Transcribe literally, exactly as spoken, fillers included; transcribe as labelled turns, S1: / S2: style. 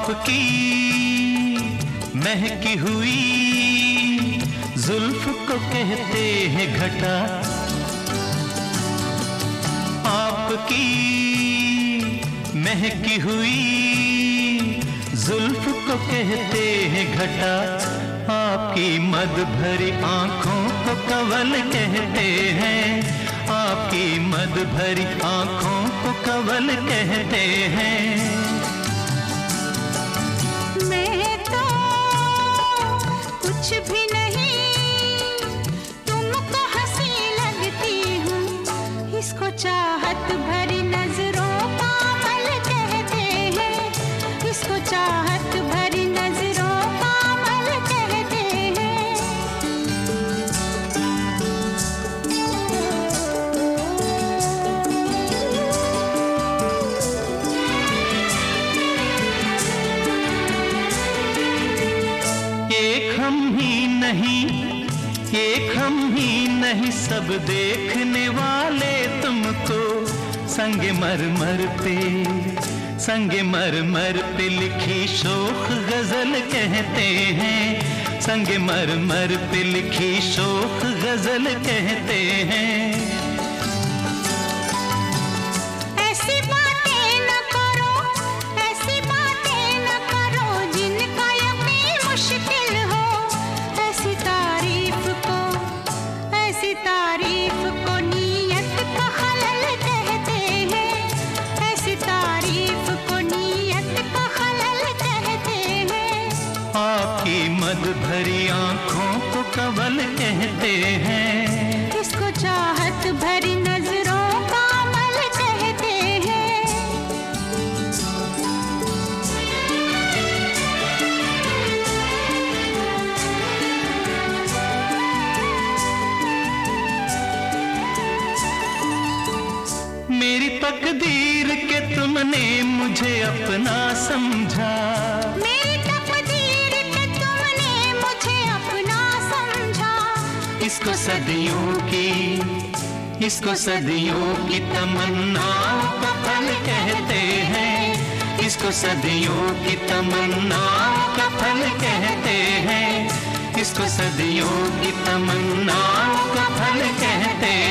S1: आपकी महकी हुई जुल्फ को कहते हैं घटा, आपकी महकी हुई जुल्फ को कहते हैं घटा, आपकी मद भरी आंखों को कवल कहते हैं, आपकी मद भरी आंखों को कवल कहते हैं।
S2: मैं तो कुछ भी नहीं तुमको हंसी लगती हूँ, इसको चाहत भरी नजरों का अमल कहते हैं, इसको चाहत भरी नजरों का अमल कहते हैं।
S1: एक हम ही नहीं, एक हम ही नहीं, सब देखने वाले तुमको संगे मरमर पे, संगे मरमर पे लिखी शोख गजल कहते हैं, संगे मरमर पे लिखी शोख गजल कहते हैं।
S2: ऐसी बातें न करो, ऐसी बातें न करो जिनका यकीन मुश्किल हो, ऐसी तारीफ को, ऐसी तारीफ को नीयत का खलल कहते हैं, ऐसी तारीफ को नीयत का खलल कहते हैं।
S1: आपकी मद भरी आंखों को कवल कहते हैं,
S2: इसको चाहत भरी नजरों का अमल कहते हैं।
S1: मेरी तकदीर के तुमने मुझे अपना समझा,
S2: मेरी तकदीर के तुमने मुझे अपना समझा,
S1: इसको सदियों की, इसको सदियों की तमन्नाओं का फल कहते हैं, इसको सदियों की तमन्नाओं का फल कहते हैं, इसको सदियों की तमन्नाओं का फल कहते